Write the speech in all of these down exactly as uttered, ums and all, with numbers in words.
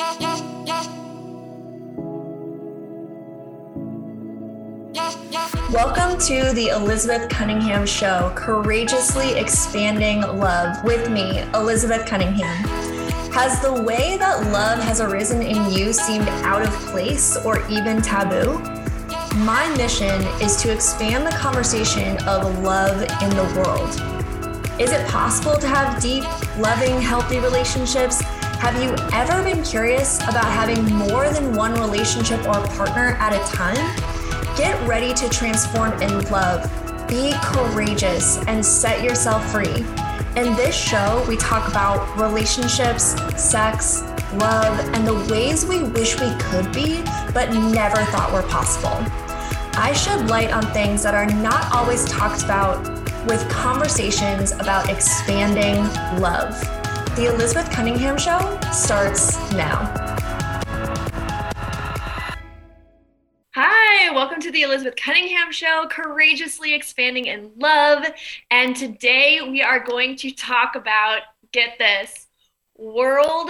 Welcome to the Elizabeth Cunningham Show, Courageously Expanding Love, with me, Elizabeth Cunningham. Has the way that love has arisen in you seemed out of place or even taboo? My mission is to expand the conversation of love in the world. Is it possible to have deep, loving, healthy relationships? Have you ever been curious about having more than one relationship or partner at a time? Get ready to transform in love, be courageous, and set yourself free. In this show, we talk about relationships, sex, love, and the ways we wish we could be, but never thought were possible. I shed light on things that are not always talked about with conversations about expanding love. The Elizabeth Cunningham Show starts now. Hi, welcome to the Elizabeth Cunningham Show, Courageously Expanding in Love. And today we are going to talk about, get this, world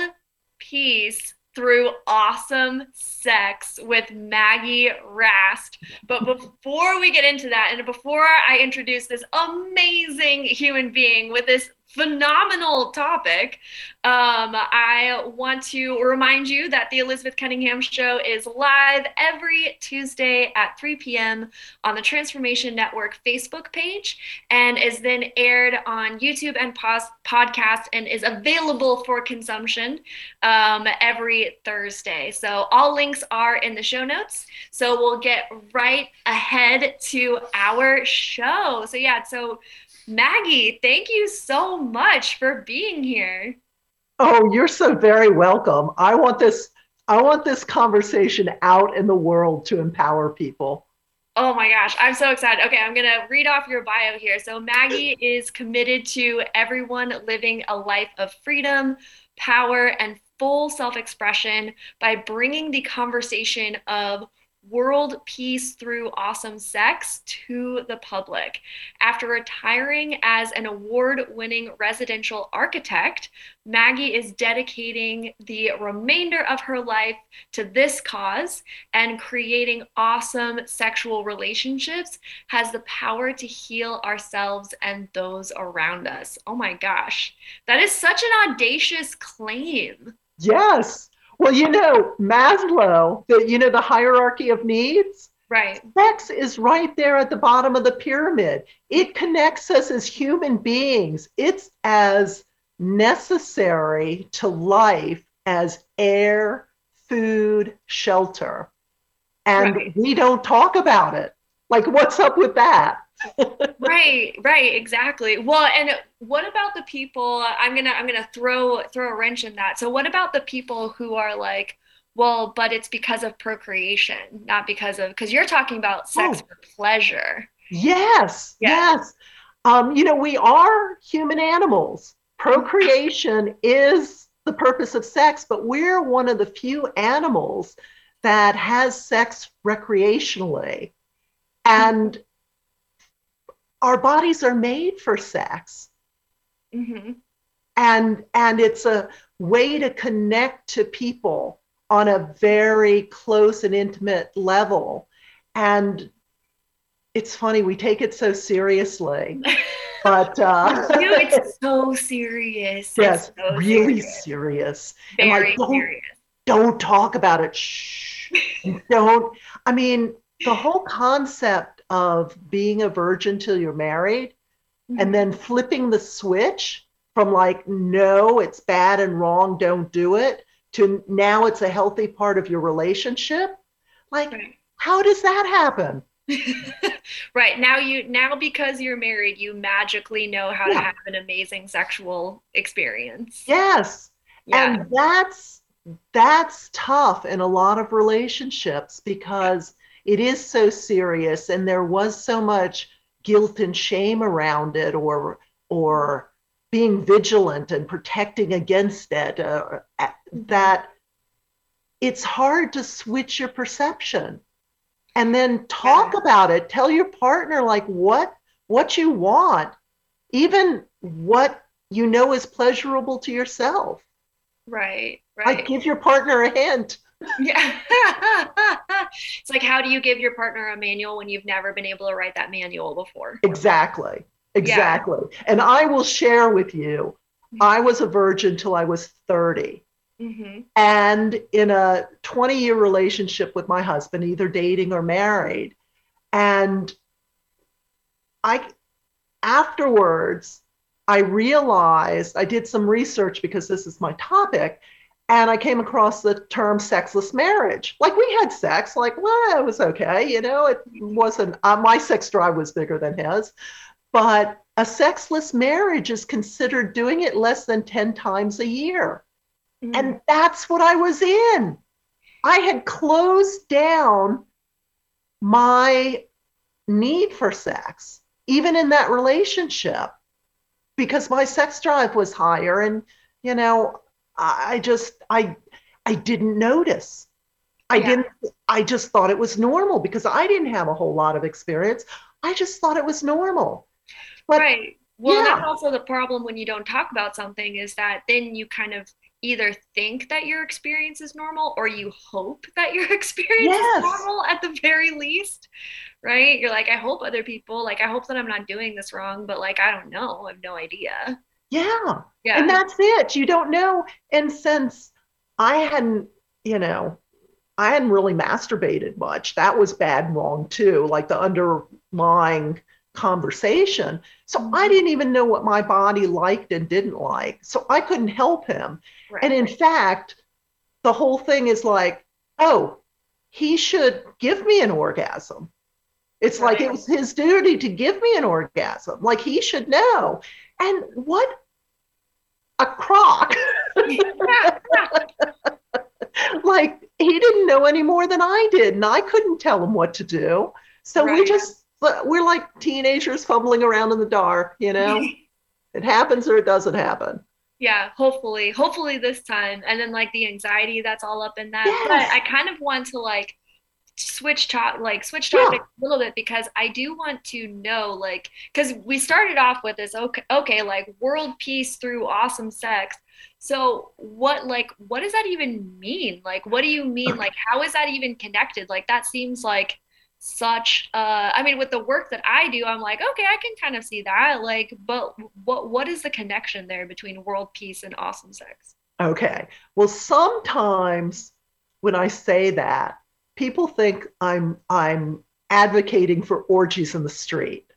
peace through awesome sex with Maggie Rast. But before we get into that, and before I introduce this amazing human being with this phenomenal topic, um, I want to remind you that the Elizabeth Cunningham Show is live every Tuesday at three p.m. on the Transformation Network Facebook page, and is then aired on YouTube and pos- podcast, and is available for consumption um, every Thursday. So all links are in the show notes. So we'll get right ahead to our show. So yeah, so Maggie, thank you so much for being here. Oh, you're so very welcome. I want this, I want this conversation out in the world to empower people. Oh my gosh, I'm so excited. Okay, I'm going to read off your bio here. So Maggie is committed to everyone living a life of freedom, power, and full self-expression by bringing the conversation of world peace through awesome sex to the public. After retiring as an award-winning residential architect, Maggie is dedicating the remainder of her life to this cause, and creating awesome sexual relationships has the power to heal ourselves and those around us. Oh my gosh, that is such an audacious claim. Yes. Well, you know, Maslow, the, you know, the hierarchy of needs, right? Sex is right there at the bottom of the pyramid. It connects us as human beings. It's as necessary to life as air, food, shelter. And right. We don't talk about it. Like, what's up with that? Right, right, exactly. Well, and what about the people, I'm gonna I'm gonna throw throw a wrench in that. So what about the people who are like, well, but it's because of procreation, not because of, because you're talking about sex oh. for pleasure. Yes, yeah. yes. Um, you know, we are human animals. Procreation is the purpose of sex, but we're one of the few animals that has sex recreationally. And our bodies are made for sex. Mm-hmm. And, and it's a way to connect to people on a very close and intimate level. And it's funny, we take it so seriously. But uh, Dude, it's so serious. Yes, so really serious. serious. Very and like, don't, serious. Don't talk about it. Shh. Don't. I mean, the whole concept of being a virgin till you're married, mm-hmm. and then flipping the switch from like, no, it's bad and wrong, don't do it, to now it's a healthy part of your relationship. Like, right. How does that happen? Right. Now you now because you're married, you magically know how yeah. to have an amazing sexual experience. Yes. Yeah. And that's that's tough in a lot of relationships because it is so serious and there was so much guilt and shame around it, or or being vigilant and protecting against it, uh, that it's hard to switch your perception. And then talk yeah. about it. Tell your partner like what what you want, even what you know is pleasurable to yourself. Right, right. Like, give your partner a hint. Yeah. It's like, how do you give your partner a manual when you've never been able to write that manual before? Exactly. Exactly. Yeah. And I will share with you, I was a virgin till I was thirty. Mm-hmm. And in a twenty year relationship with my husband, either dating or married. And I, afterwards, I realized, I did some research because this is my topic, and I came across the term sexless marriage. Like, we had sex, like, well, it was okay. You know, it wasn't, uh, my sex drive was bigger than his. But a sexless marriage is considered doing it less than ten times a year. Mm. And that's what I was in. I had closed down my need for sex, even in that relationship, because my sex drive was higher. And, you know, I just, I, I didn't notice. I yeah. didn't, I just thought it was normal because I didn't have a whole lot of experience. I just thought it was normal. But, right. Well, yeah. That's also the problem when you don't talk about something, is that then you kind of either think that your experience is normal, or you hope that your experience yes. is normal at the very least, right? You're like, I hope other people, like, I hope that I'm not doing this wrong, but like, I don't know. I have no idea. Yeah. Yeah. And that's it. You don't know. And since I hadn't, you know, I hadn't really masturbated much, that was bad and wrong too, like the underlying conversation. So mm-hmm. I didn't even know what my body liked and didn't like. So I couldn't help him. Right. And in fact, the whole thing is like, oh, he should give me an orgasm. It's right. like it was his duty to give me an orgasm. Like, he should know. And what a crock. Like, he didn't know any more than I did, and I couldn't tell him what to do. So right. we just, we're like teenagers fumbling around in the dark, you know? It happens or it doesn't happen. Yeah, hopefully, hopefully this time. And then like the anxiety that's all up in that. Yes. But I kind of want to like switch top like switch topic yeah. a little bit, because I do want to know, like, because we started off with this, okay, okay, like world peace through awesome sex. So what, like, what does that even mean? Like, what do you mean? Like, how is that even connected? Like, that seems like such, uh, I mean, with the work that I do, I'm like, okay, I can kind of see that. Like, but what, what is the connection there between world peace and awesome sex? Okay. Well, sometimes when I say that, people think I'm, I'm advocating for orgies in the street,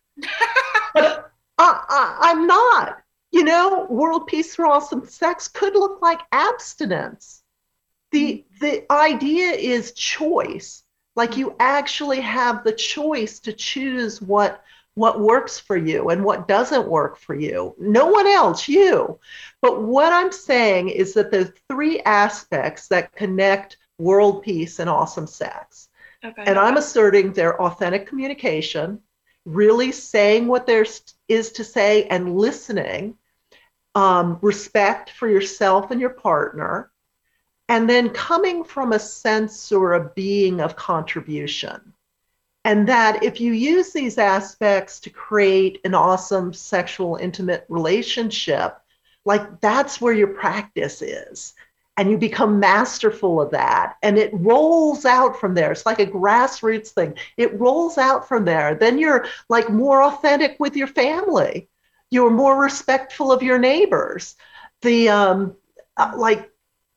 but I, I, I'm not. You know, world peace through awesome sex could look like abstinence. The, the idea is choice. Like, you actually have the choice to choose what, what works for you and what doesn't work for you. No one else, you. But what I'm saying is that there's three aspects that connect world peace and awesome sex. Okay. And I'm asserting their authentic communication, really saying what there is to say and listening, um, respect for yourself and your partner, and then coming from a sense or a being of contribution. And that if you use these aspects to create an awesome sexual, intimate relationship, like, that's where your practice is. And you become masterful of that. And it rolls out from there. It's like a grassroots thing. It rolls out from there. Then you're like more authentic with your family. You're more respectful of your neighbors. The, um, uh, like,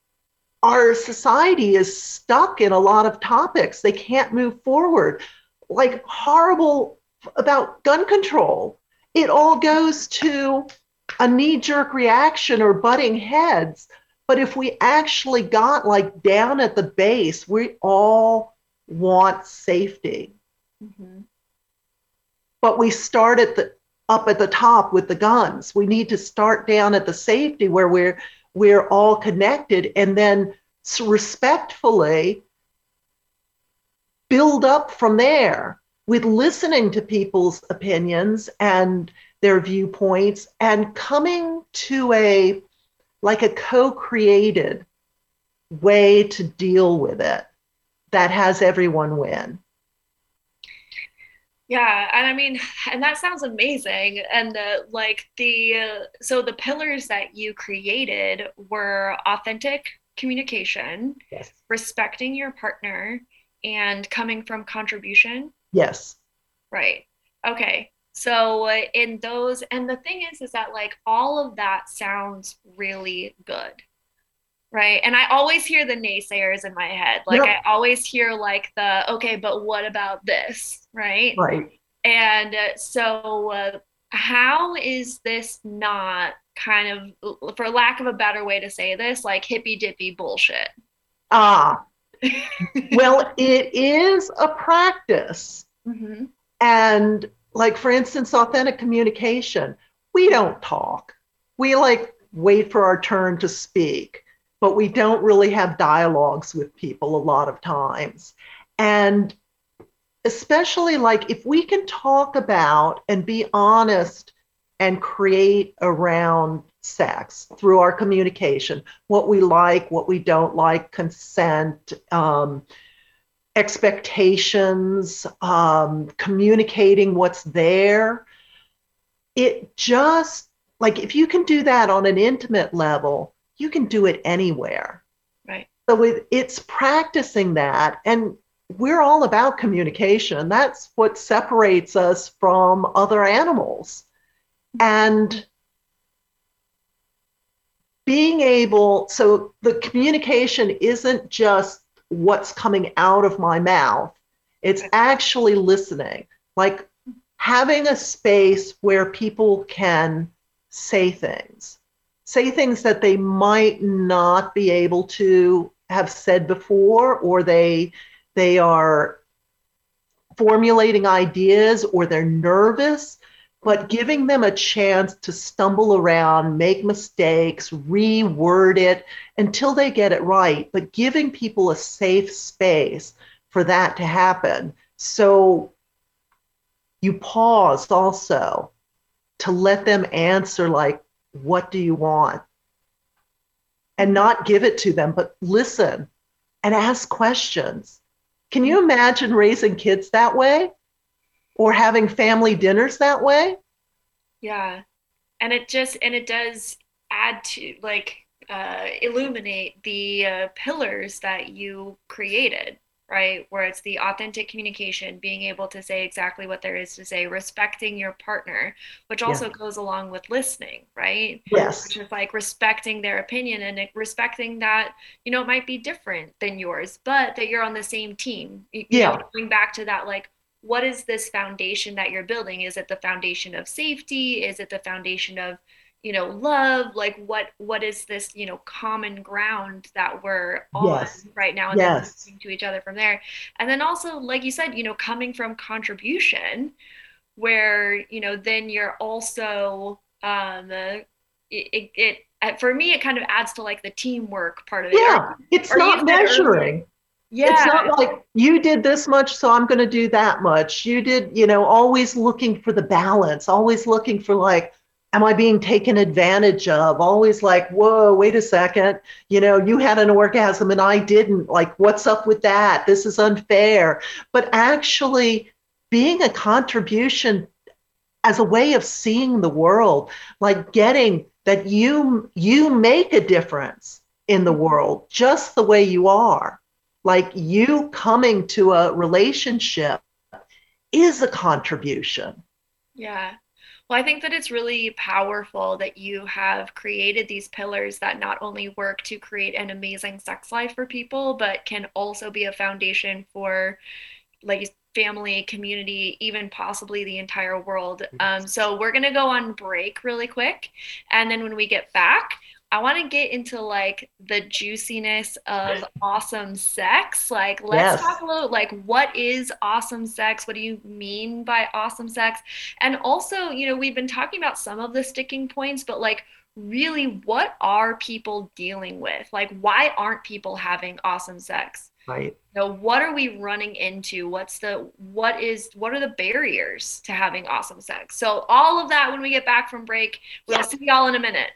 our society is stuck in a lot of topics. They can't move forward. Like, horrible about gun control. It all goes to a knee-jerk reaction or butting heads. But if we actually got like down at the base, we all want safety. Mm-hmm. But we start at the up at the top with the guns. We need to start down at the safety where we're we're all connected, and then respectfully build up from there with listening to people's opinions and their viewpoints, and coming to a like a co-created way to deal with it that has everyone win. Yeah, and I mean, and that sounds amazing. And the like the uh, so the pillars that you created were authentic communication, Yes. respecting your partner, and coming from contribution. Yes. Right. Okay. So uh, in those, and the thing is, is that like all of that sounds really good. Right. And I always hear the naysayers in my head. Like I Yep. always hear like the, okay, but what about this? Right. Right. And uh, so, uh, how is this not kind of, for lack of a better way to say this, like hippy dippy bullshit? Ah, well, it is a practice. Mm-hmm. And like, for instance, authentic communication, we don't talk. We like wait for our turn to speak, but we don't really have dialogues with people a lot of times. And especially like if we can talk about and be honest and create around sex through our communication, what we like, what we don't like, consent, um, expectations, um, communicating what's there. It just, like, if you can do that on an intimate level, you can do it anywhere. Right. So it, it's practicing that. And we're all about communication. That's what separates us from other animals. And being able, so the communication isn't just what's coming out of my mouth, it's actually listening, like having a space where people can say things, say things that they might not be able to have said before, or they they are formulating ideas, or they're nervous, but giving them a chance to stumble around, make mistakes, reword it until they get it right, but giving people a safe space for that to happen. So you pause also to let them answer, like, what do you want? And not give it to them, but listen and ask questions. Can you imagine raising kids that way? Or having family dinners that way? Yeah. And it just, and it does add to, like, uh, illuminate the uh, pillars that you created, right? Where it's the authentic communication, being able to say exactly what there is to say, respecting your partner, which also Yeah. goes along with listening, right? Yes. Which is like respecting their opinion and respecting that, you know, it might be different than yours, but that you're on the same team. You, you Yeah. know, going back to that, like, what is this foundation that you're building? Is it the foundation of safety? Is it the foundation of, you know, love? Like what what is this, you know, common ground that we're on Yes. right now, and then Yes. listening to each other from there. And then also, like you said, you know, coming from contribution, where, you know, then you're also um it, it, it for me it kind of adds to like the teamwork part of it. Yeah. Or, It's or you not said measuring. earlier, It's yeah, not like you did this much, so I'm going to do that much. You did, you know, always looking for the balance, always looking for, like, am I being taken advantage of? Always like, whoa, wait a second. You know, you had an orgasm and I didn't. Like, what's up with that? This is unfair. But actually being a contribution as a way of seeing the world, like getting that you you make a difference in the world just the way you are. Like, you coming to a relationship is a contribution. yeah. Well, I think that it's really powerful that you have created these pillars that not only work to create an amazing sex life for people, but can also be a foundation for, like, family, community, even possibly the entire world. Um, so we're gonna go on break really quick, and then when we get back, I want to get into like the juiciness of awesome sex. Like, let's Yes. talk a little, like, what is awesome sex? What do you mean by awesome sex? And also, you know, we've been talking about some of the sticking points, but like, really, what are people dealing with? Like, why aren't people having awesome sex? Right. You know, what are we running into? What's the, what is, what are the barriers to having awesome sex? So all of that when we get back from break. We'll see y'all in a minute.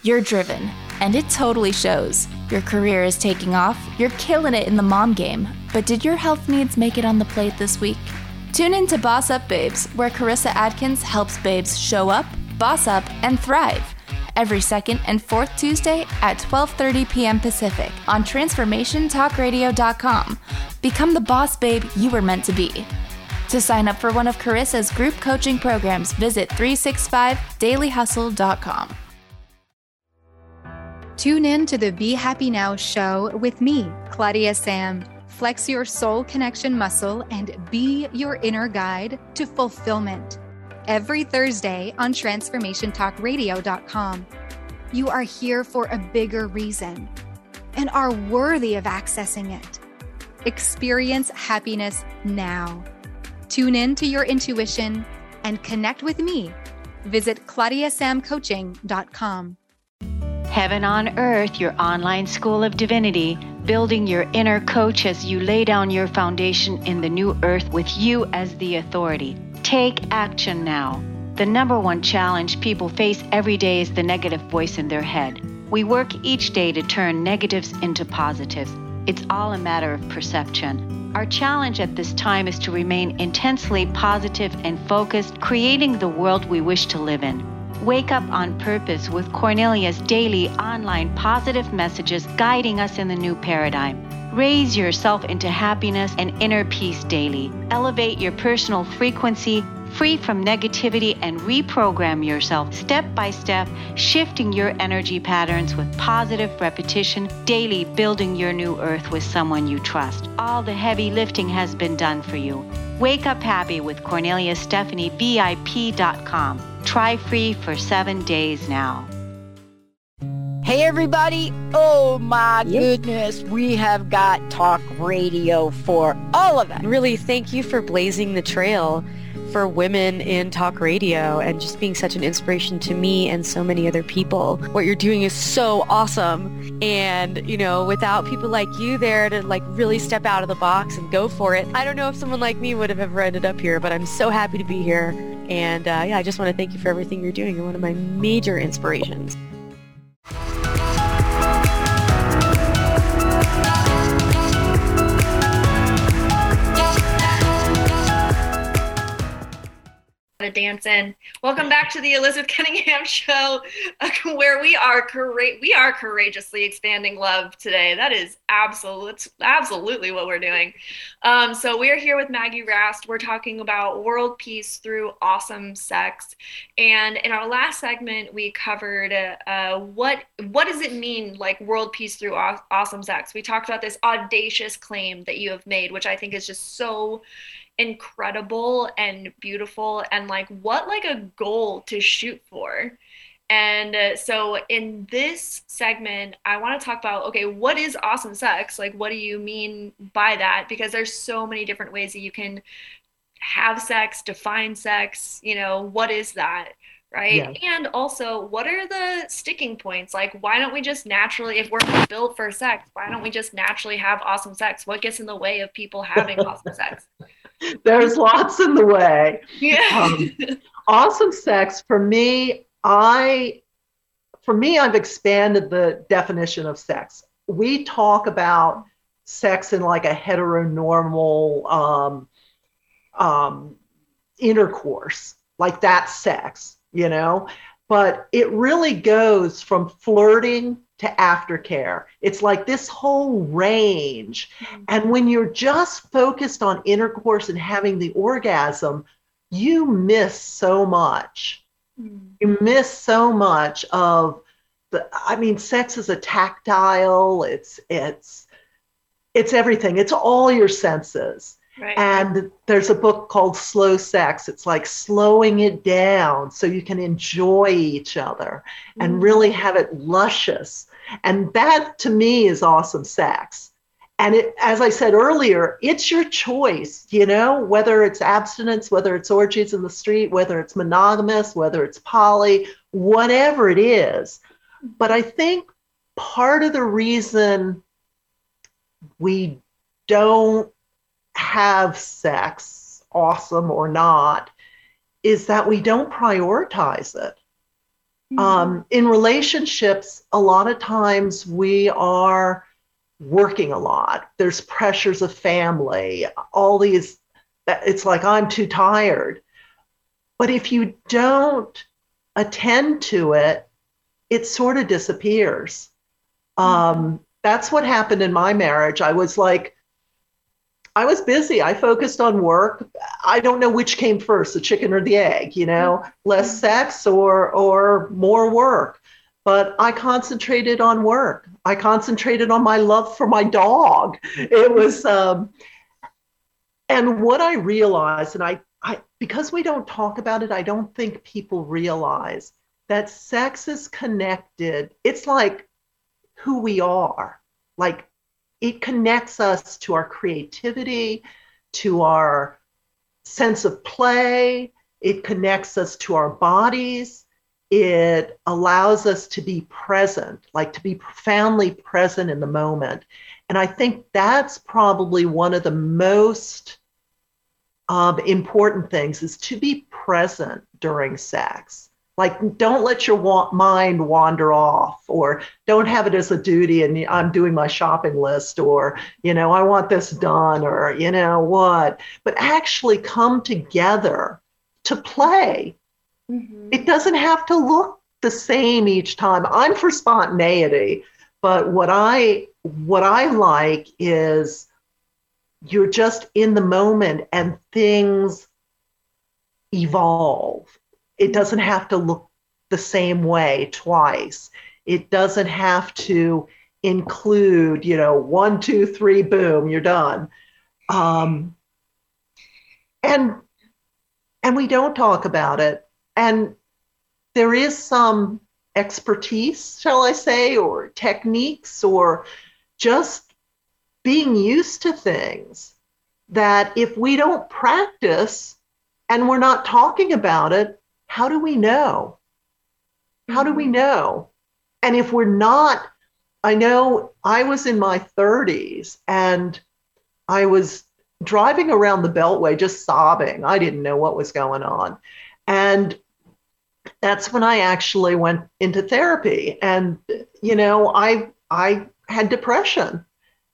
You're driven, and it totally shows. Your career is taking off, you're killing it in the mom game, but did your health needs make it on the plate this week? Tune in to Boss Up Babes, where Carissa Adkins helps babes show up, boss up, and thrive. Every second and fourth Tuesday at twelve thirty p.m. Pacific on transformation talk radio dot com. Become the boss babe you were meant to be. To sign up for one of Carissa's group coaching programs, visit three sixty-five daily hustle dot com. Tune in to the Be Happy Now show with me, Claudia Sam. Flex your soul connection muscle and be your inner guide to fulfillment. Every Thursday on transformation talk radio dot com. You are here for a bigger reason and are worthy of accessing it. Experience happiness now. Tune in to your intuition and connect with me. Visit claudia sam coaching dot com. Heaven on Earth, your online school of divinity, building your inner coach as you lay down your foundation in the new earth with you as the authority. Take action now. The number one challenge people face every day is the negative voice in their head. We work each day to turn negatives into positives. It's all a matter of perception. Our challenge at this time is to remain intensely positive and focused, creating the world we wish to live in. Wake up on purpose with Cornelia's daily online positive messages guiding us in the new paradigm. Raise yourself into happiness and inner peace daily. Elevate your personal frequency, free from negativity, and reprogram yourself step by step, shifting your energy patterns with positive repetition, daily building your new earth with someone you trust. All the heavy lifting has been done for you. Wake up happy with Cornelia Stephanie V I P dot com. Try free for seven days now. Hey everybody, oh my yep. goodness, we have got talk radio for all of that. Really, thank you for blazing the trail for women in talk radio and just being such an inspiration to me and so many other people. What you're doing is so awesome. And, you know, without people like you there to like really step out of the box and go for it, I don't know if someone like me would have ever ended up here, but I'm so happy to be here. And uh, yeah, I just want to thank you for everything you're doing. You're one of my major inspirations. To dance in. Welcome back to the Elizabeth Cunningham Show, uh, where we are coura- we are courageously expanding love today. That is absolute, absolutely what we're doing. Um, so we are here with Maggie Rast. We're talking about world peace through awesome sex. And in our last segment, we covered uh, what what does it mean, like world peace through aw- awesome sex. We talked about this audacious claim that you have made, which I think is just so incredible and beautiful, and like what like a goal to shoot for. And uh, so in this segment I want to talk about, okay, what is awesome sex? Like, what do you mean by that? Because there's so many different ways that you can have sex, define sex, you know, what is that, right? Yeah. And also, what are the sticking points? Like, why don't we just naturally, if we're built for sex, why don't we just naturally have awesome sex? What gets in the way of people having awesome sex? There's lots in the way. Yeah. Um, awesome sex, for me, I, for me, I've expanded the definition of sex. We talk about sex in like a heteronormal um, um, intercourse, like that's sex, you know, but it really goes from flirting to aftercare. It's like this whole range. Mm-hmm. And when you're just focused on intercourse and having the orgasm, you miss so much. Mm-hmm. You miss so much of the, I mean, sex is a tactile, it's, it's, it's everything. It's all your senses. Right. And there's a book called Slow Sex. It's like slowing it down so you can enjoy each other mm-hmm. and really have it luscious. And that, to me, is awesome sex. And it, as I said earlier, it's your choice, you know, whether it's abstinence, whether it's orgies in the street, whether it's monogamous, whether it's poly, whatever it is. But I think part of the reason we don't have sex, awesome or not, is that we don't prioritize it. Mm-hmm. Um, in relationships, a lot of times we are working a lot. There's pressures of family, all these, it's like, I'm too tired. But if you don't attend to it, it sort of disappears. Um, that's what happened in my marriage. I was like, I was busy. I focused on work. I don't know which came first, the chicken or the egg, you know, less sex or or more work. But I concentrated on work. I concentrated on my love for my dog. It was, um, and what I realized, and I, I, because we don't talk about it, I don't think people realize that sex is connected. It's like who we are. Like, it connects us to our creativity, to our sense of play. It connects us to our bodies. It allows us to be present, like to be profoundly present in the moment. And I think that's probably one of the most um, important things, is to be present during sex. Like, don't let your wa- mind wander off, or don't have it as a duty and I'm doing my shopping list, or, you know, I want this done, or, you know, what, but actually come together to play. Mm-hmm. It doesn't have to look the same each time. I'm for spontaneity, but what I, what I like is you're just in the moment and things evolve. It doesn't have to look the same way twice. It doesn't have to include, you know, one, two, three, boom, you're done. Um, and and we don't talk about it. And there is some expertise, shall I say, or techniques, or just being used to things that if we don't practice and we're not talking about it, how do we know? How do we know? And if we're not, I know I was in my thirties and I was driving around the Beltway just sobbing. I didn't know what was going on. And that's when I actually went into therapy. And, you know, I I had depression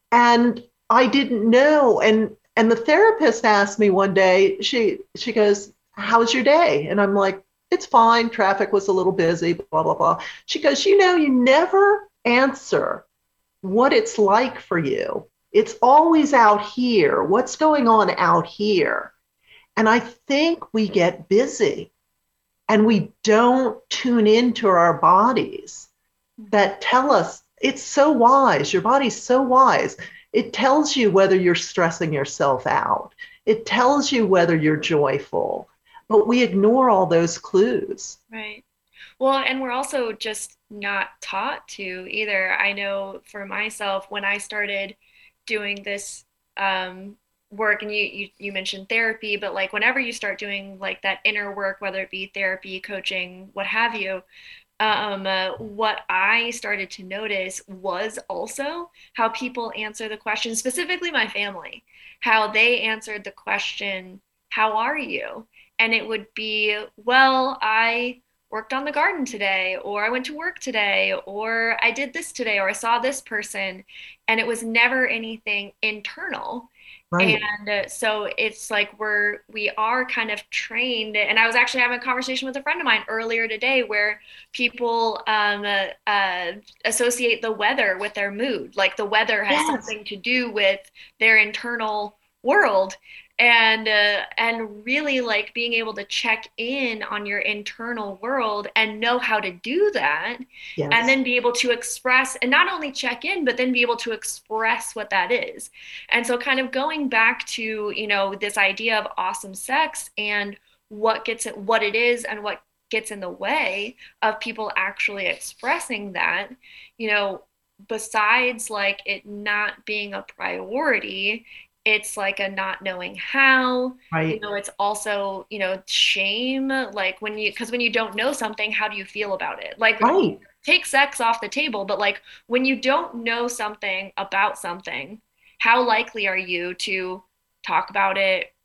and I didn't know. And and the therapist asked me one day, she she goes, "How's your day?" And I'm like, "It's fine. Traffic was a little busy, blah, blah, blah." She goes, "You know, you never answer what it's like for you. It's always out here. What's going on out here?" And I think we get busy and we don't tune into our bodies that tell us, it's so wise. Your body's so wise. It tells you whether you're stressing yourself out. It tells you whether you're joyful. But we ignore all those clues. Right. Well, and we're also just not taught to either. I know for myself, when I started doing this um, work, and you, you you mentioned therapy, but like whenever you start doing like that inner work, whether it be therapy, coaching, what have you, um, uh, what I started to notice was also how people answer the question, specifically my family, how they answered the question, "How are you?" And it would be, "Well, I worked on the garden today," or "I went to work today," or "I did this today," or "I saw this person." And it was never anything internal. Right. And uh, so it's like we're, we are kind of trained. And I was actually having a conversation with a friend of mine earlier today where people um, uh, uh, associate the weather with their mood. Like the weather has yes. something to do with their internal world. And uh, and really like being able to check in on your internal world and know how to do that, yes. and then be able to express, and not only check in, but then be able to express what that is. And so kind of going back to, you know, this idea of awesome sex and what gets it, what it is and what gets in the way of people actually expressing that, you know, besides like it not being a priority, it's like a not knowing how, right. you know, it's also, you know, shame, like when you, because when you don't know something, how do you feel about it? Like, right. take sex off the table, but like when you don't know something about something, how likely are you to talk about it,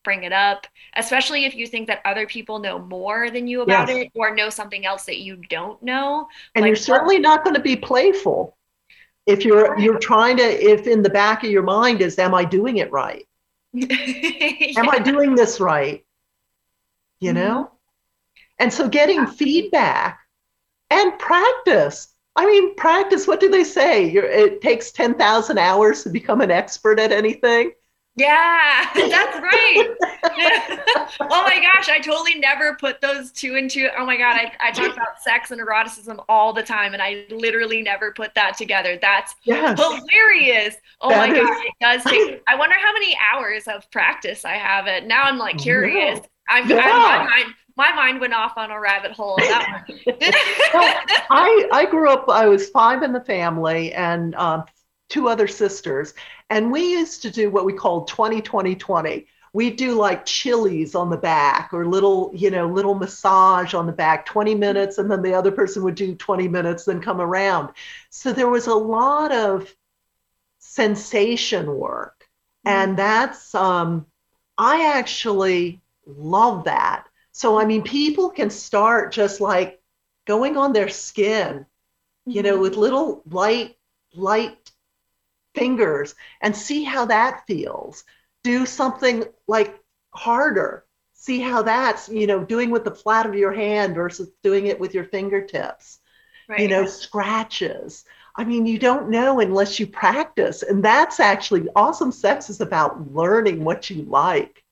bring it up, especially if you think that other people know more than you about Yes. it or know something else that you don't know. And Like, you're certainly not going to be playful if you're Right. you're trying to, if in the back of your mind is, am I doing it right? Am I doing this right? You know? And so getting feedback and practice. I mean, practice, what do they say? You're, it takes ten thousand hours to become an expert at anything. Yeah, that's right. Oh my gosh, I totally never put those two and two. Oh my God, I, I talk about sex and eroticism all the time, and I literally never put that together. That's Yes. hilarious. Oh That my is- God, it does take. I wonder how many hours of practice I have it. Now I'm like curious. Yeah. I'm, Yeah. I'm my mind. My mind went off on a rabbit hole on that one. Well, I, I grew up, I was five in the family and um, two other sisters. And we used to do what we called twenty twenty twenty. We'd do like chilies on the back or little, you know, little massage on the back, twenty minutes. And then the other person would do twenty minutes, then come around. So there was a lot of sensation work. And that's, um, I actually love that. So, I mean, people can start just like going on their skin, you know, with little light, light fingers and see how that feels. Do something like harder. See how that's, you know, doing with the flat of your hand versus doing it with your fingertips. Right. You know, scratches. I mean, you don't know unless you practice. And that's actually, awesome sex is about learning what you like.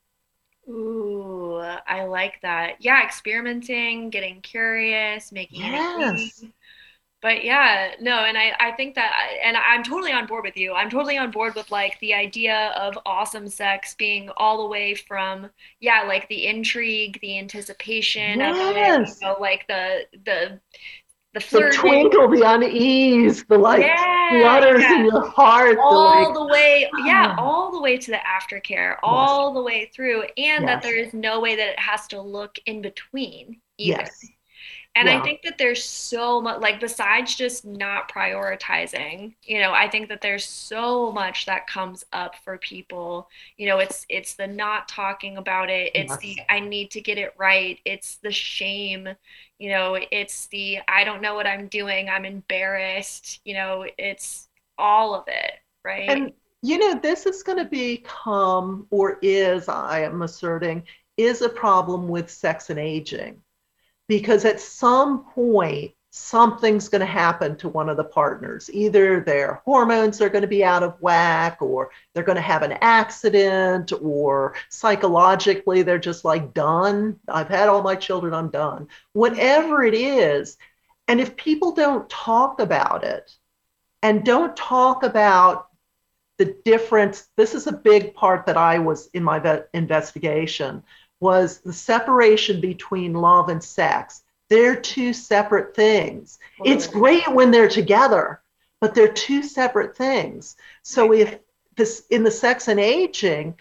Ooh, I like that. Yeah, experimenting, getting curious, making it Yes. clean. But yeah, no, and I, I think that, and I'm totally on board with you. I'm totally on board with like the idea of awesome sex being all the way from, yeah, like the intrigue, the anticipation of it, Yes. you know, like the, the, the The flirting. twinkle, the unease, the like Yeah, flutters yeah. in your heart. the, all like, the way, yeah, ah. all the way to the aftercare, all the way through, and that Yes. there is no way that it has to look in between either. Yes. And I Yeah. think that there's so much, like, besides just not prioritizing, you know, I think that there's so much that comes up for people. You know, it's it's the not talking about it. It's Yes. the I need to get it right. It's the shame. You know, it's the I don't know what I'm doing. I'm embarrassed. You know, it's all of it, right? And, you know, this is going to become, or is, I am asserting, is a problem with sex and aging. Because at some point, something's going to happen to one of the partners. Either their hormones are going to be out of whack, or they're going to have an accident, or psychologically, they're just like done. I've had all my children, I'm done. Whatever it is. And if people don't talk about it and don't talk about the difference, this is a big part that I was in my vet investigation, was the separation between love and sex. They're two separate things. It's great when they're together, but they're two separate things. So if this, in the sex and aging,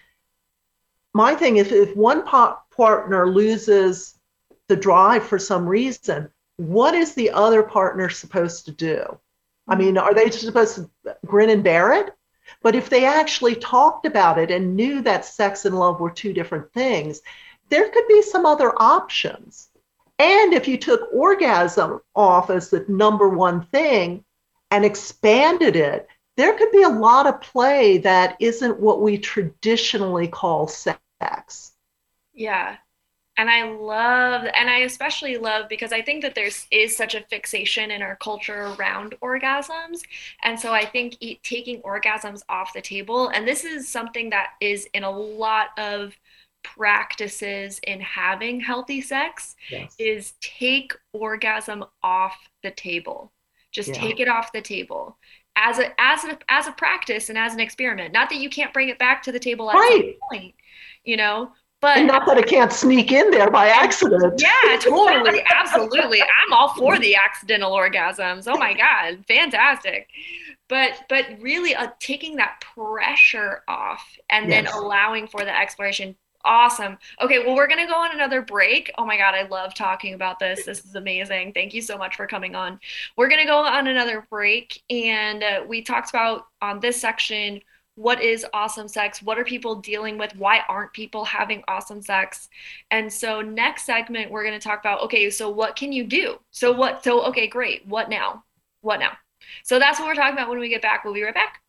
my thing is, if one pa- partner loses the drive for some reason, what is the other partner supposed to do? I mean, are they just supposed to grin and bear it? But if they actually talked about it and knew that sex and love were two different things, there could be some other options. And if you took orgasm off as the number one thing and expanded it, there could be a lot of play that isn't what we traditionally call sex. Yeah. And I love, and I especially love, because I think that there's is such a fixation in our culture around orgasms. And so I think e- taking orgasms off the table, and this is something that is in a lot of practices in having healthy sex, Yes. is take orgasm off the table. Just Yeah. take it off the table as a as a as a practice and as an experiment. Not that you can't bring it back to the table at Right. some point, you know, but And not that it can't sneak in there by accident. yeah, totally, absolutely. I'm all for the accidental orgasms. Oh my God, fantastic. But but really uh, taking that pressure off and then Yes. allowing for the exploration. Awesome. Okay, well, we're going to go on another break. Oh my God, I love talking about this. This is amazing. Thank you so much for coming on. We're going to go on another break. And uh, we talked about on this section what is awesome sex? What are people dealing with? Why aren't people having awesome sex? And so next segment, we're going to talk about, okay, so what can you do? So what, so, okay, great. What now? What now? So that's what we're talking about when we get back. We'll be right back.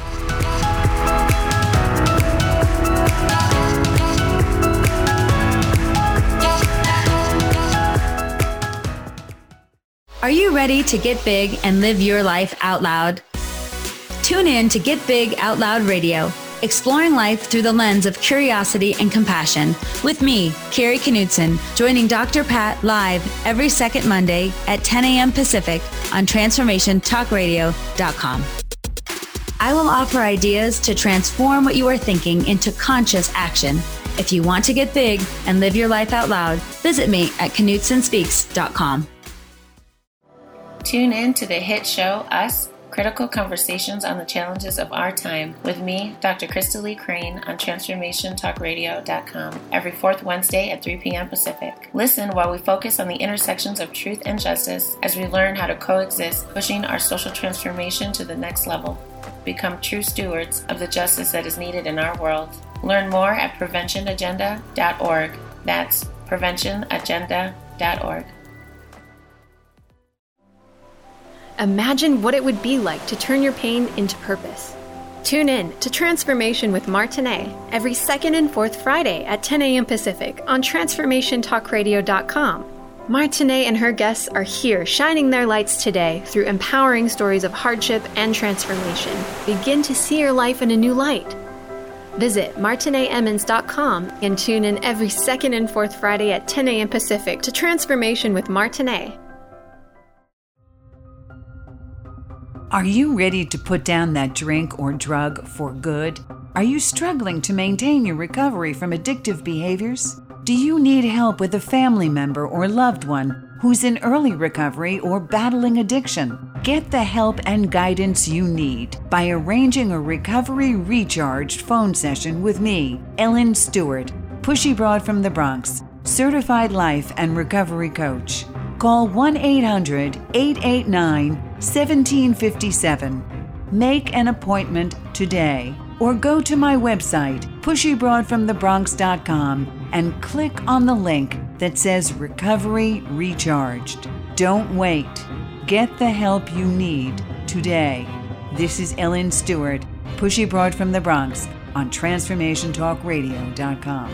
Are you ready to get big and live your life out loud? Tune in to Get Big Out Loud Radio, exploring life through the lens of curiosity and compassion, with me, Carrie Knudsen, joining Doctor Pat live every second Monday at ten a.m. Pacific on transformation talk radio dot com. I will offer ideas to transform what you are thinking into conscious action. If you want to get big and live your life out loud, visit me at knudsen speaks dot com. Tune in to the hit show Us, critical conversations on the challenges of our time with me, Doctor Krista Lee Crane, on transformation talk radio dot com every fourth Wednesday at three p.m. Pacific. Listen while we focus on the intersections of truth and justice as we learn how to coexist, pushing our social transformation to the next level. Become true stewards of the justice that is needed in our world. Learn more at prevention agenda dot org. That's prevention agenda dot org. Imagine what it would be like to turn your pain into purpose. Tune in to Transformation with Martinet every second and fourth Friday at ten a.m. Pacific on transformation talk radio dot com. Martinet and her guests are here shining their lights today through empowering stories of hardship and transformation. Begin to see your life in a new light. Visit martinet emmons dot com and tune in every second and fourth Friday at ten a.m. Pacific to Transformation with Martinet. Are you ready to put down that drink or drug for good? Are you struggling to maintain your recovery from addictive behaviors? Do you need help with a family member or loved one who's in early recovery or battling addiction? Get the help and guidance you need by arranging a Recovery Recharged phone session with me, Ellen Stewart, Pushy Broad from the Bronx, certified life and recovery coach. Call one eight hundred, eight eight nine, one seven five seven. Make an appointment today or go to my website, pushy broad from the bronx dot com, and click on the link that says Recovery Recharged. Don't wait. Get the help you need today. This is Ellen Stewart, Pushy Broad from the Bronx on transformation talk radio dot com.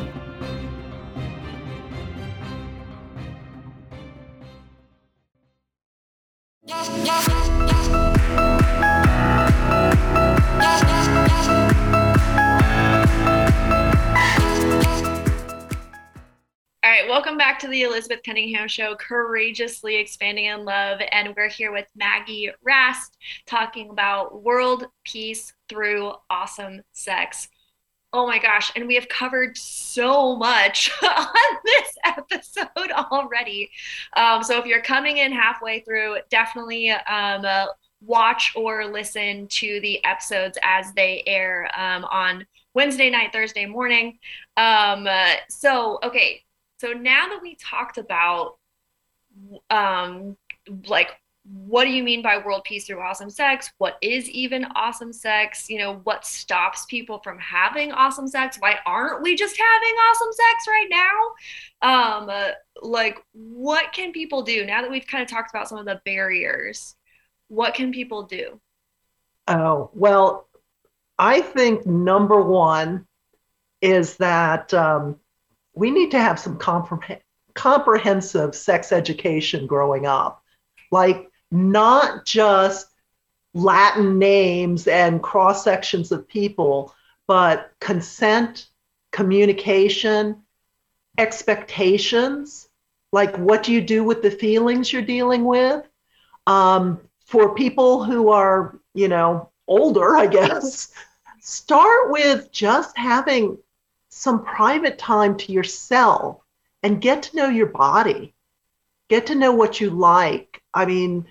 All right, welcome back to the Elizabeth Cunningham Show, Courageously Expanding in Love. And we're here with Maggie Rast talking about world peace through awesome sex. Oh my gosh, and we have covered so much on this episode already. Um, so if you're coming in halfway through, definitely um, uh, watch or listen to the episodes as they air um, on Wednesday night, Thursday morning. Um, uh, so, okay. So now that we talked about, um, like, what do you mean by world peace through awesome sex? What is even awesome sex? You know, what stops people from having awesome sex? Why aren't we just having awesome sex right now? Um, uh, like, what can people do now that we've kind of talked about some of the barriers? What can people do? Oh, well, I think number one is that, um, we need to have some compre- comprehensive sex education growing up, like not just Latin names and cross sections of people, but consent, communication, expectations, like what do you do with the feelings you're dealing with? Um, for people who are, you know, older, I guess, start with just having some private time to yourself and get to know your body, get to know what you like. I mean,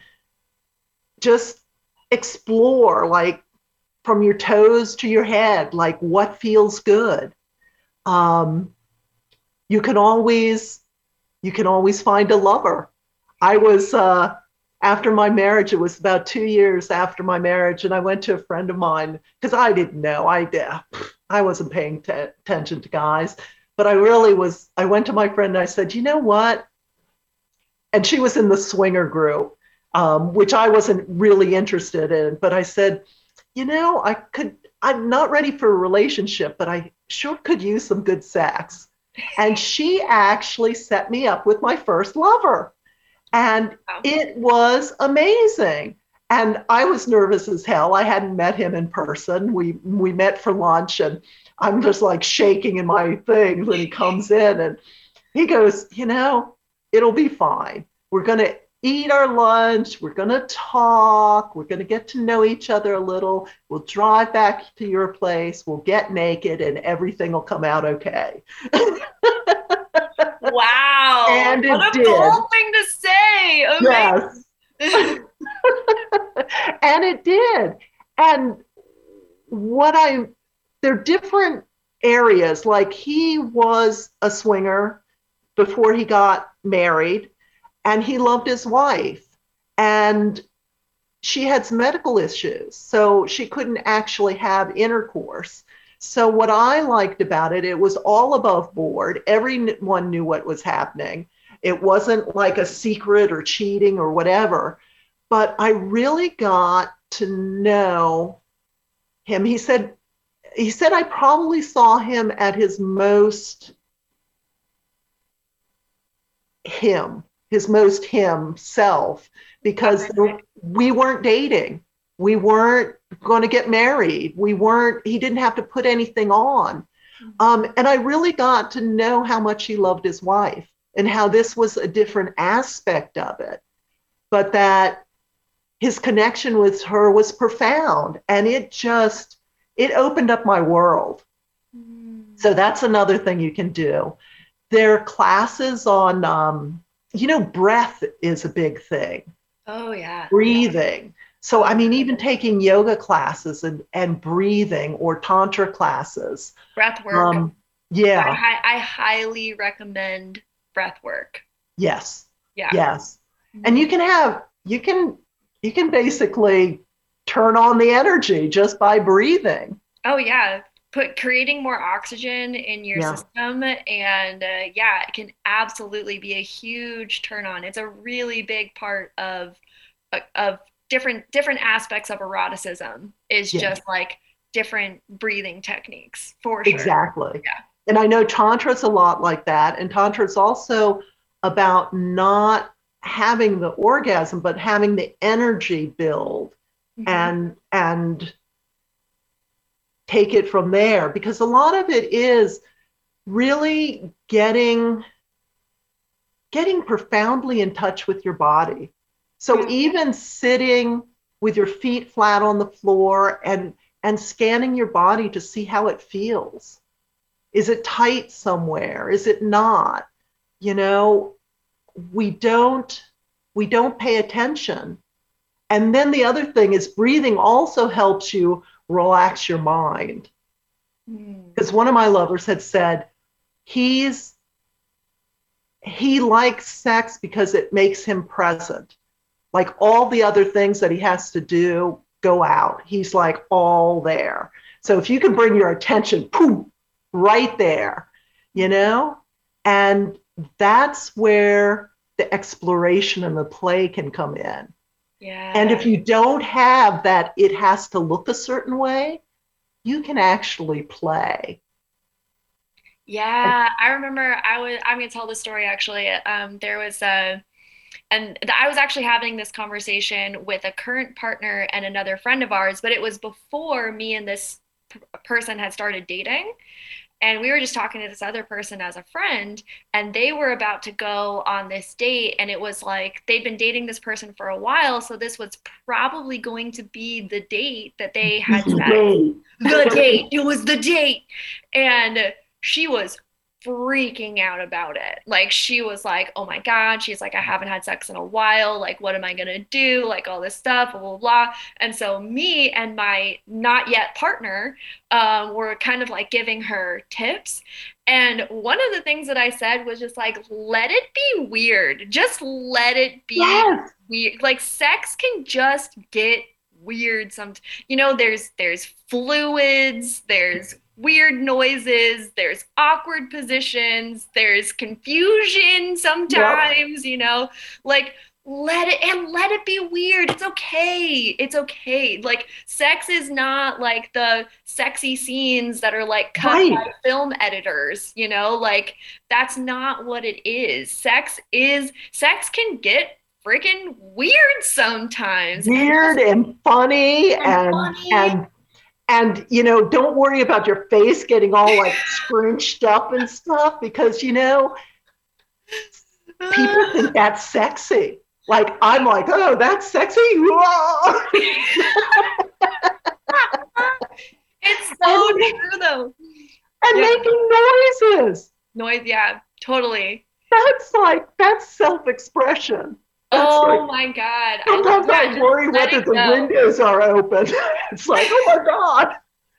just explore, like from your toes to your head, like what feels good. Um, you can always, you can always find a lover. I was, uh, after my marriage, it was about two years after my marriage, and I went to a friend of mine because I didn't know. I, I wasn't paying t- attention to guys, but I really was. I went to my friend and I said, you know what? And she was in the swinger group, um, which I wasn't really interested in. But I said, you know, I could, I'm not ready for a relationship, but I sure could use some good sex. And she actually set me up with my first lover. And it was amazing. And I was nervous as hell. I hadn't met him in person. We we met for lunch, and I'm just like shaking in my things when he comes in, and he goes, you know, it'll be fine. We're going to eat our lunch. We're going to talk. We're going to get to know each other a little. We'll drive back to your place. We'll get naked, and everything will come out okay. Wow. And it what a did. bold thing to say. Amazing. Yes. And it did. And what I, they're different areas. Like, he was a swinger before he got married, and he loved his wife. And she had some medical issues, so she couldn't actually have intercourse. So what I liked about it, it was all above board. Everyone knew what was happening. It wasn't like a secret or cheating or whatever. But I really got to know him. He said, he said I probably saw him at his most him, his most himself, because we weren't dating. We weren't going to get married. We weren't, he didn't have to put anything on. Um, and I really got to know how much he loved his wife and how this was a different aspect of it, but that his connection with her was profound, and it just, it opened up my world. Mm. So that's another thing you can do. There are classes on, um, you know, breath is a big thing. Oh, yeah. Breathing. So, I mean, even taking yoga classes and, and breathing, or tantra classes. Breath work. Um, yeah. I, I highly recommend breath work. Yes. Yeah. Yes. And you can have, you can, you can basically turn on the energy just by breathing. Oh, yeah. Put creating more oxygen in your Yeah. system. And uh, yeah, it can absolutely be a huge turn on. It's a really big part of, of different, different aspects of eroticism is Yeah. just like different breathing techniques for sure. Exactly. Yeah. And I know Tantra's a lot like that. And Tantra's also about not having the orgasm, but having the energy build Mhm. and, and take it from there. Because a lot of it is really getting, getting profoundly in touch with your body. So even sitting with your feet flat on the floor and, and scanning your body to see how it feels. Is it tight somewhere? Is it not? You know, we don't, we don't pay attention. And then the other thing is breathing also helps you relax your mind. Because one of my lovers had said, he's, he likes sex because it makes him present. Like all the other things that he has to do go out. He's like all there. So if you can bring your attention, poof, right there, you know, and that's where the exploration and the play can come in. Yeah. And if you don't have that, it has to look a certain way, you can actually play. Yeah, I remember I was, I'm going to tell the story actually. Um, there was a, and I was actually having this conversation with a current partner and another friend of ours, but it was before me and this p- person had started dating. And we were just talking to this other person as a friend, and they were about to go on this date. And it was like they'd been dating this person for a while. So this was probably going to be the date that they had set. The date. It was the date. And she was freaking out about it. Like she was like, oh my God, she's like, I haven't had sex in a while. Like, what am I going to do? Like all this stuff, blah, blah, blah. And so me and my not yet partner um, were kind of like giving her tips. And one of the things that I said was just like, let it be weird. Just let it be yes. weird. Like sex can just get weird. Some, you know, there's, there's fluids, there's weird noises, there's awkward positions, there's confusion sometimes, yep. you know, like let it, and let it be weird. It's okay. It's okay. Like sex is not like the sexy scenes that are like cut right. by film editors, you know, like that's not what it is. Sex is, sex can get freaking weird sometimes. Weird and, and funny and, and, funny. and And, you know, don't worry about your face getting all like scrunched up and stuff because, you know, people think that's sexy. Like, I'm like, oh, that's sexy. Whoa. It's so and, true, though. And yeah. making noises. Noise, yeah, totally. That's like, that's self-expression. That's oh like, my God. Sometimes I, I worry whether the go. windows are open. It's like, oh my God.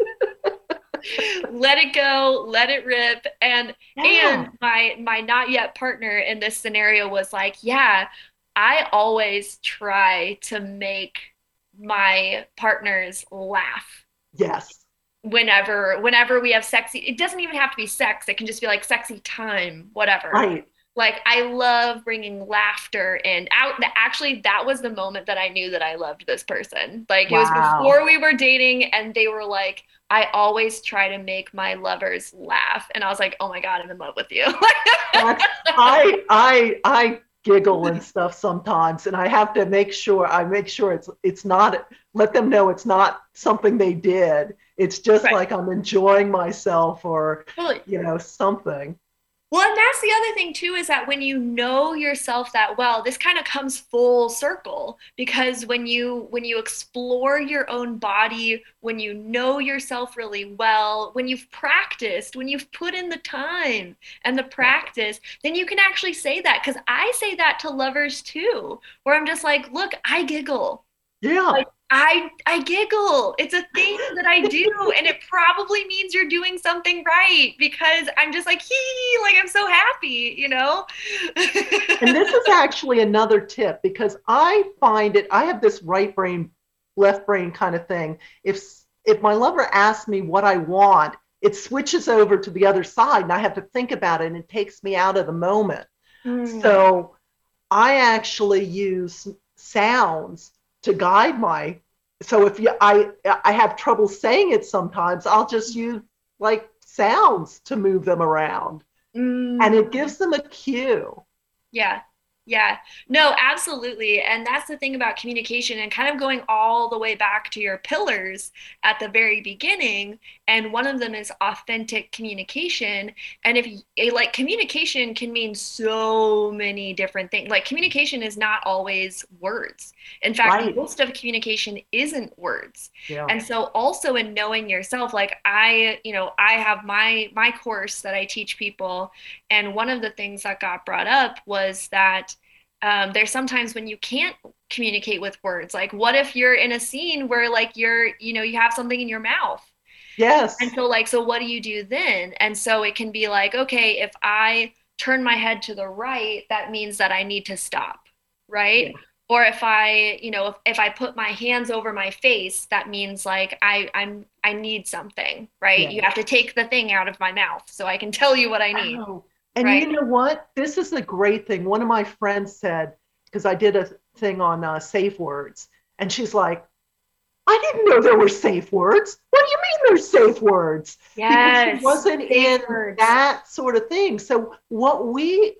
Let it go, let it rip. And yeah. and my my not yet partner in this scenario was like, yeah, I always try to make my partners laugh. Yes. Whenever whenever we have sexy, it doesn't even have to be sex. It can just be like sexy time, whatever. Right. Like I love bringing laughter in. Out. Actually, that was the moment that I knew that I loved this person. Like wow. It was before we were dating, and they were like, "I always try to make my lovers laugh," and I was like, "Oh my God, I'm in love with you." I I I giggle and stuff sometimes, and I have to make sure I make sure it's it's not. Let them know it's not something they did. It's just right. like I'm enjoying myself, or totally. you know something. Well, and that's the other thing too, is that when you know yourself that well, this kind of comes full circle, because when you when you explore your own body, when you know yourself really well, when you've practiced, when you've put in the time and the practice, then you can actually say that. Because I say that to lovers too, where I'm just like, look, I giggle. Yeah. Like, I I giggle. It's a thing that I do, and it probably means you're doing something right, because I'm just like, hee, like I'm so happy, you know? And this is actually another tip, because I find it, I have this right brain, left brain kind of thing. If if my lover asks me what I want, it switches over to the other side, and I have to think about it, and it takes me out of the moment. Mm. So I actually use sounds to guide my, so if you, I, I have trouble saying it sometimes, I'll just use like sounds to move them around, mm. and it gives them a cue. Yeah. Yeah, no, absolutely. And that's the thing about communication, and kind of going all the way back to your pillars at the very beginning. And one of them is authentic communication. And if you, like, communication can mean so many different things. Like, communication is not always words. In fact, right. most of communication isn't words. Yeah. And so also in knowing yourself, like I, you know, I have my, my course that I teach people. And one of the things that got brought up was that Um, there's sometimes when you can't communicate with words. Like, what if you're in a scene where, like, you're, you know, you have something in your mouth? Yes. And so, like, so what do you do then? And so it can be like, okay, if I turn my head to the right, that means that I need to stop, right? Yeah. Or if I, you know, if, if I put my hands over my face, that means like I, I'm, I need something, right? Yeah. You have to take the thing out of my mouth so I can tell you what I need. Oh. And right. you know what? This is a great thing. One of my friends said, because I did a thing on uh, safe words, and she's like, I didn't know there were safe words. What do you mean there's safe words? Yes. Because she wasn't safe in words. that sort of thing. So what we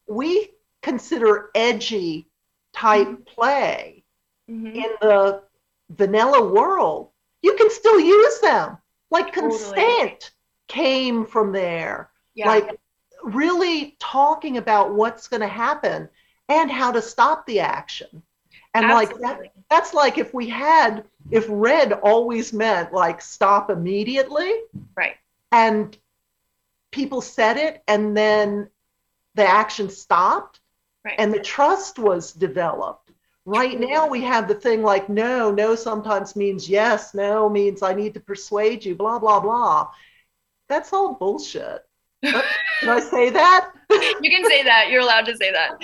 we consider edgy type mm-hmm. play mm-hmm. in the vanilla world, you can still use them. Like totally. Consent came from there. Yeah. Like really talking about what's going to happen and how to stop the action. And Absolutely. like that, that's like if we had, if red always meant like stop immediately. Right. And people said it and then the action stopped, right, and the trust was developed. Right now we have the thing like, no, no sometimes means yes, no means I need to persuade you, blah, blah, blah. That's all bullshit. Can I say that? You can say that. You're allowed to say that.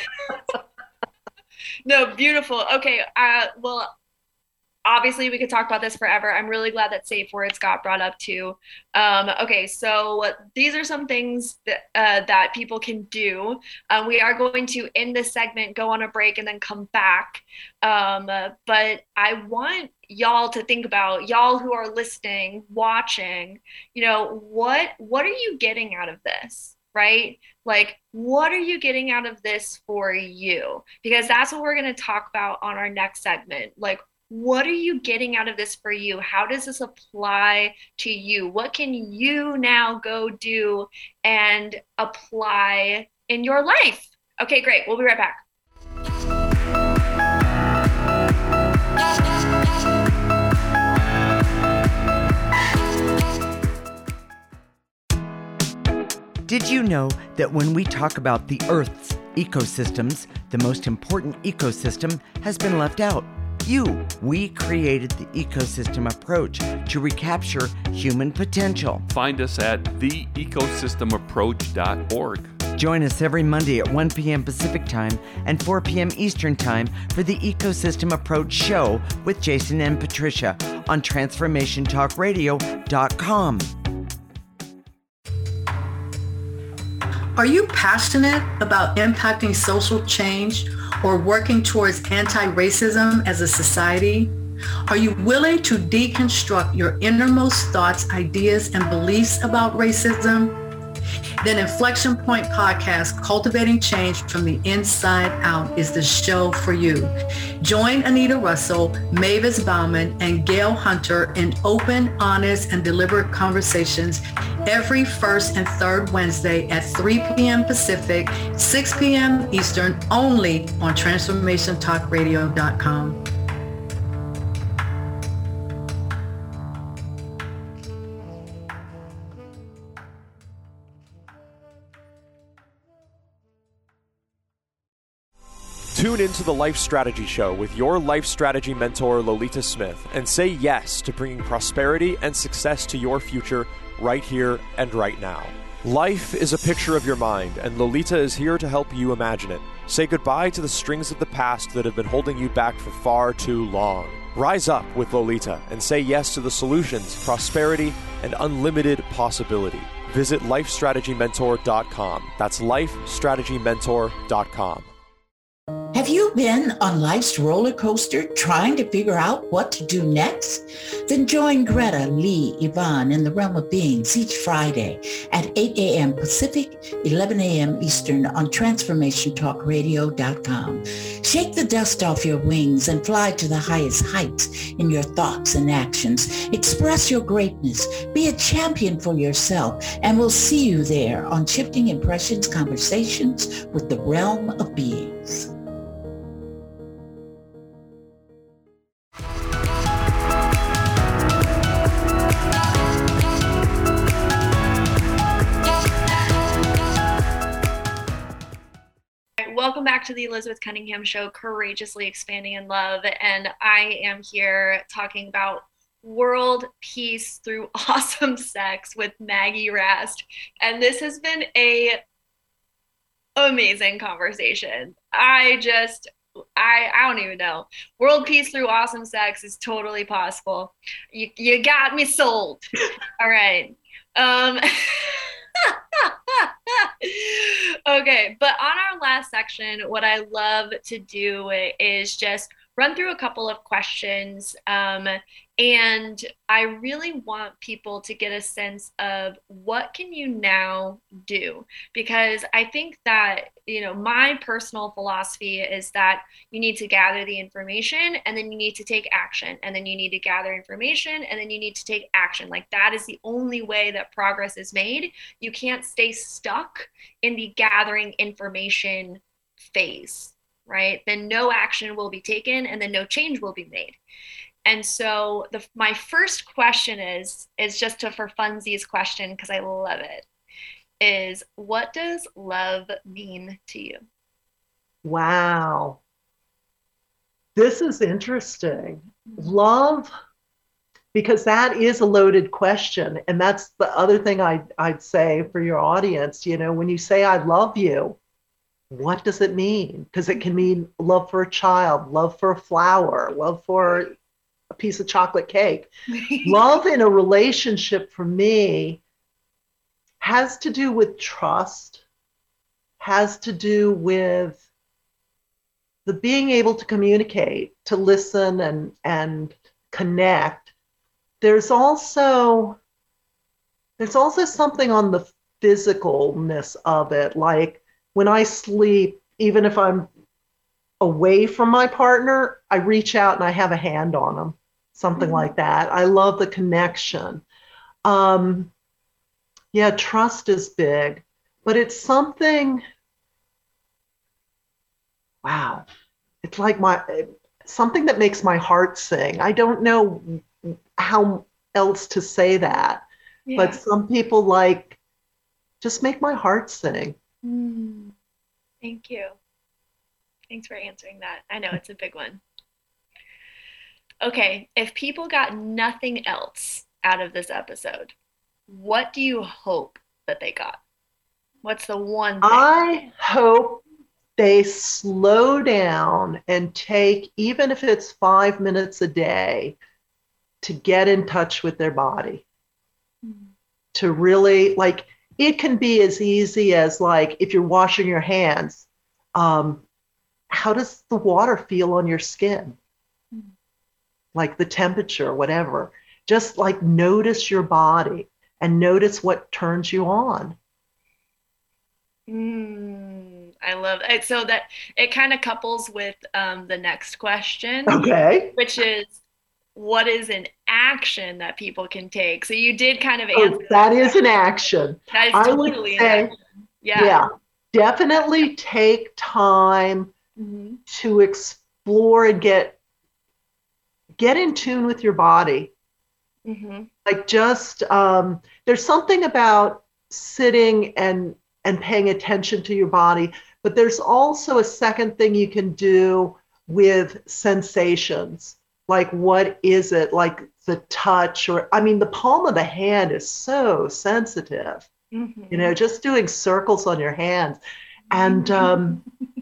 No, beautiful. Okay. Uh, well, obviously we could talk about this forever. I'm really glad that safe words got brought up too. Um, okay. So these are some things that, uh, that people can do. Um, we are going to end this segment, go on a break, and then come back. Um, uh, but I want y'all to think about, y'all who are listening, watching, you know, what, what are you getting out of this? Right? Like, what are you getting out of this for you? Because that's what we're going to talk about on our next segment. Like, what are you getting out of this for you? How does this apply to you? What can you now go do and apply in your life? Okay, great. We'll be right back. Did you know that when we talk about the Earth's ecosystems, the most important ecosystem has been left out? You. We created the ecosystem approach to recapture human potential. Find us at the ecosystem approach dot org. Join us every Monday at one p.m. Pacific Time and four p.m. Eastern Time for the Ecosystem Approach Show with Jason and Patricia on transformation talk radio dot com. Are you passionate about impacting social change or working towards anti-racism as a society? Are you willing to deconstruct your innermost thoughts, ideas, and beliefs about racism? Then Inflection Point Podcast, Cultivating Change from the Inside Out, is the show for you. Join Anita Russell, Mavis Bauman, and Gail Hunter in open, honest, and deliberate conversations every first and third Wednesday at three p.m. Pacific, six p.m. Eastern, only on transformation talk radio dot com. Tune into the Life Strategy Show with your life strategy mentor, Lolita Smith, and say yes to bringing prosperity and success to your future right here and right now. Life is a picture of your mind, and Lolita is here to help you imagine it. Say goodbye to the strings of the past that have been holding you back for far too long. Rise up with Lolita and say yes to the solutions, prosperity, and unlimited possibility. Visit life strategy mentor dot com. That's life strategy mentor dot com. Have you been on life's roller coaster trying to figure out what to do next? Then join Greta, Lee, Yvonne in the Realm of Beings each Friday at eight a.m. Pacific, eleven a.m. Eastern on transformation talk radio dot com. Shake the dust off your wings and fly to the highest heights in your thoughts and actions. Express your greatness. Be a champion for yourself, and we'll see you there on Shifting Impressions Conversations with the Realm of Beings. Welcome back to the Elizabeth Cunningham Show, Courageously Expanding in Love. And I am here talking about world peace through awesome sex with Maggie Rast. And this has been a amazing conversation. I just, I, I don't even know. World peace through awesome sex is totally possible. You, you got me sold. All right. Um, okay, but on our last section, what I love to do is just run through a couple of questions, um, and I really want people to get a sense of what can you now do? Because I think that, you know, my personal philosophy is that you need to gather the information and then you need to take action, and then you need to gather information and then you need to take action. Like, that is the only way that progress is made. You can't stay stuck in the gathering information phase, right? Then no action will be taken and then no change will be made. And so the, my first question is, is just a for funsies question, because I love it. is, what does love mean to you? Wow. This is interesting. Love, because that is a loaded question. And that's the other thing I'd, I'd say for your audience. You know, when you say, I love you, what does it mean? Because it can mean love for a child, love for a flower, love for a piece of chocolate cake. Love in a relationship for me has to do with trust, has to do with the being able to communicate, to listen and, and connect. There's also, there's also something on the physicalness of it. Like when I sleep, even if I'm away from my partner, I reach out and I have a hand on them, something mm-hmm. like that. I love the connection. Um, yeah, trust is big, but it's something, wow, it's like my, something that makes my heart sing. I don't know how else to say that, yeah. but some people like, just make my heart sing. Mm, thank you. Thanks for answering that. I know it's a big one. Okay, if people got nothing else out of this episode, what do you hope that they got? What's the one thing? I hope they slow down and take, even if it's five minutes a day, to get in touch with their body. Mm-hmm. To really, like, it can be as easy as, like, if you're washing your hands, um, how does the water feel on your skin? Mm-hmm. Like the temperature, whatever. Just like notice your body and notice what turns you on. Mm, I love it. So that it kind of couples with um, the next question, okay, which is, what is an action that people can take? So you did kind of answer oh, that. That is an action. That is I totally would an say, action. Yeah. yeah, definitely take time mm-hmm. to explore and get get in tune with your body. Mm-hmm. Like just um, there's something about sitting and and paying attention to your body, but there's also a second thing you can do with sensations. Like, what is it? Like the touch, or, I mean, the palm of the hand is so sensitive, mm-hmm. you know, just doing circles on your hands. And um,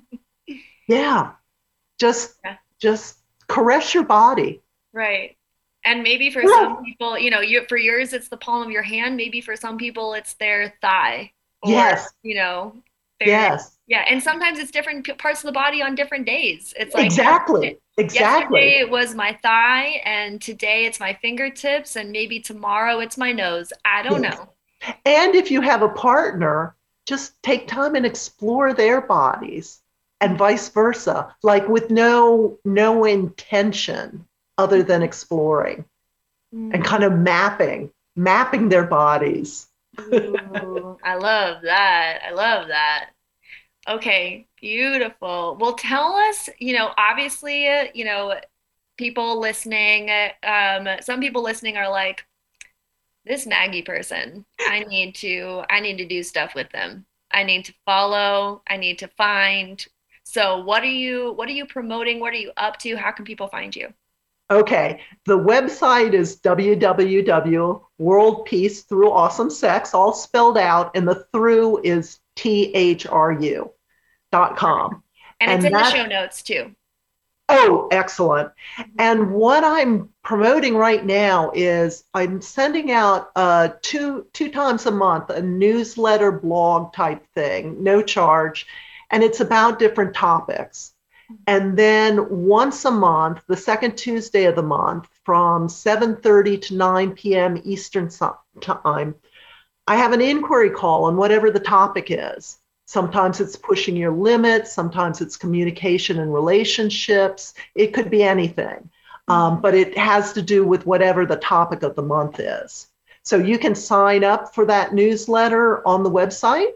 yeah, just, yeah. just caress your body. Right. And maybe for yeah. some people, you know, you, for yours, it's the palm of your hand. Maybe for some people, it's their thigh. Or, yes. You know, yes. Yeah. And sometimes it's different parts of the body on different days. It's like, exactly. It, exactly. Yesterday it was my thigh, and today it's my fingertips, and maybe tomorrow it's my nose. I don't yes. know. And if you have a partner, just take time and explore their bodies, and vice versa, like with no, no intention other than exploring mm. and kind of mapping, mapping their bodies. Ooh, I love that. I love that. Okay, beautiful. Well, tell us, you know, obviously, you know, people listening, um, some people listening are like, this Maggie person, I need to, I need to do stuff with them. I need to follow, I need to find. So what are you, what are you promoting? What are you up to? How can people find you? Okay, the website is w w w dot world peace through awesome sex, all spelled out, and the through is T H R U dot com. And, and it's in the show notes too. Oh, excellent. And what I'm promoting right now is I'm sending out uh, two, two times a month a newsletter blog type thing, no charge, and it's about different topics. And then once a month, the second Tuesday of the month, from seven thirty to nine p.m. Eastern time, I have an inquiry call on whatever the topic is. Sometimes it's pushing your limits. Sometimes it's communication and relationships. It could be anything, um, but it has to do with whatever the topic of the month is. So you can sign up for that newsletter on the website.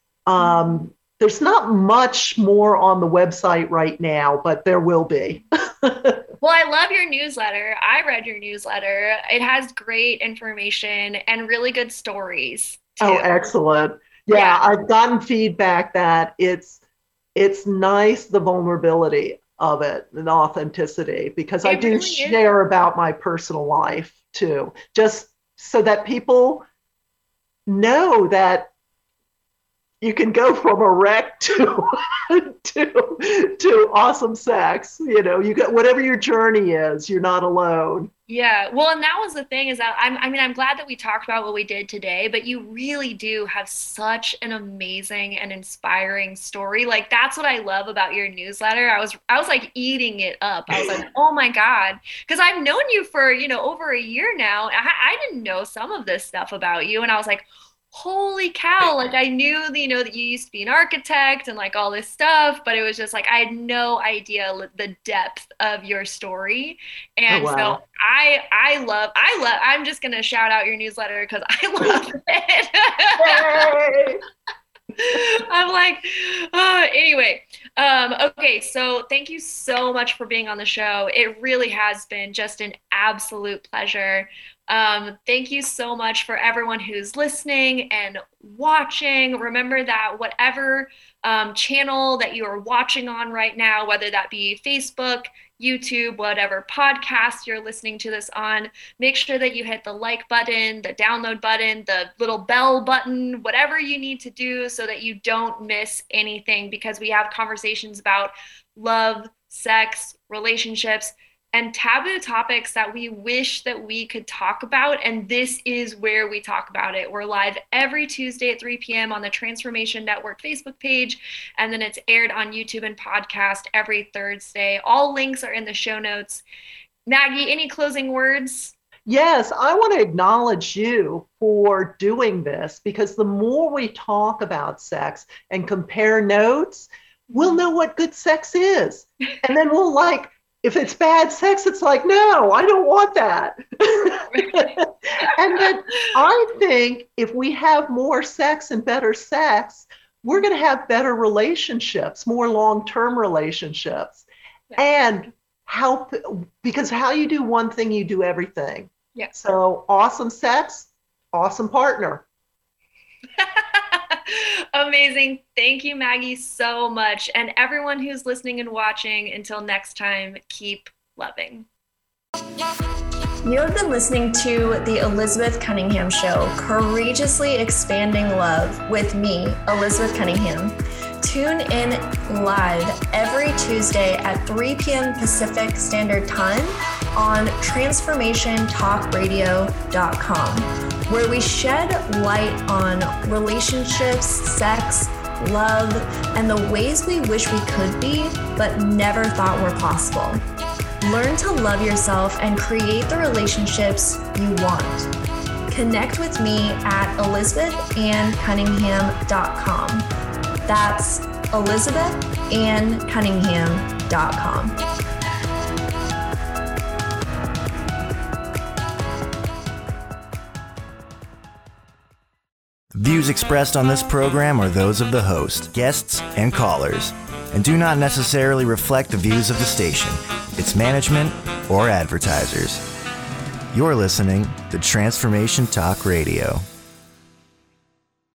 Um, There's not much more on the website right now, but there will be. Well, I love your newsletter. I read your newsletter. It has great information and really good stories too. Oh, excellent. Yeah, yeah, I've gotten feedback that it's it's nice, the vulnerability of it and authenticity, because it I do really share is. about my personal life too, just so that people know that you can go from a wreck to to to awesome sex. You know, you got whatever your journey is, you're not alone. Yeah, well, and that was the thing is that I'm, I mean, I'm glad that we talked about what we did today, but you really do have such an amazing and inspiring story. Like, that's what I love about your newsletter. I was, I was like eating it up. I was like, oh my God, because I've known you for, you know, over a year now. I, I didn't know some of this stuff about you, and I was like, holy cow, like I knew, you know, that you used to be an architect and like all this stuff, but it was just like I had no idea the depth of your story. And oh, wow. so I I love I love I'm just gonna shout out your newsletter because I love it. I'm like, oh, anyway. Um, okay, so thank you so much for being on the show. It really has been just an absolute pleasure. Um, thank you so much for everyone who's listening and watching. Remember that whatever um, channel that you are watching on right now, whether that be Facebook, YouTube, whatever podcast you're listening to this on, make sure that you hit the like button, the download button, the little bell button, whatever you need to do so that you don't miss anything, because we have conversations about love, sex, relationships, and taboo topics that we wish that we could talk about. And this is where we talk about it. We're live every Tuesday at three p.m. on the Transformation Network Facebook page. And then it's aired on YouTube and podcast every Thursday. All links are in the show notes. Maggie, any closing words? Yes, I want to acknowledge you for doing this, because the more we talk about sex and compare notes, we'll know what good sex is. And then we'll like, if it's bad sex, it's like, no, I don't want that. And then I think if we have more sex and better sex, we're going to have better relationships, more long-term relationships. Yeah. And how, because how you do one thing, you do everything. Yeah. So awesome sex, awesome partner. Amazing. Thank you, Maggie, so much. And everyone who's listening and watching, until next time, keep loving. You have been listening to The Elizabeth Cunningham Show, Courageously Expanding Love with me, Elizabeth Cunningham. Tune in live every Tuesday at three p.m. Pacific Standard Time on transformation talk radio dot com, where we shed light on relationships, sex, love, and the ways we wish we could be, but never thought were possible. Learn to love yourself and create the relationships you want. Connect with me at elizabeth ann cunningham dot com. That's elizabeth ann cunningham dot com. Views expressed on this program are those of the host, guests, and callers, and do not necessarily reflect the views of the station, its management, or advertisers. You're listening to Transformation Talk Radio.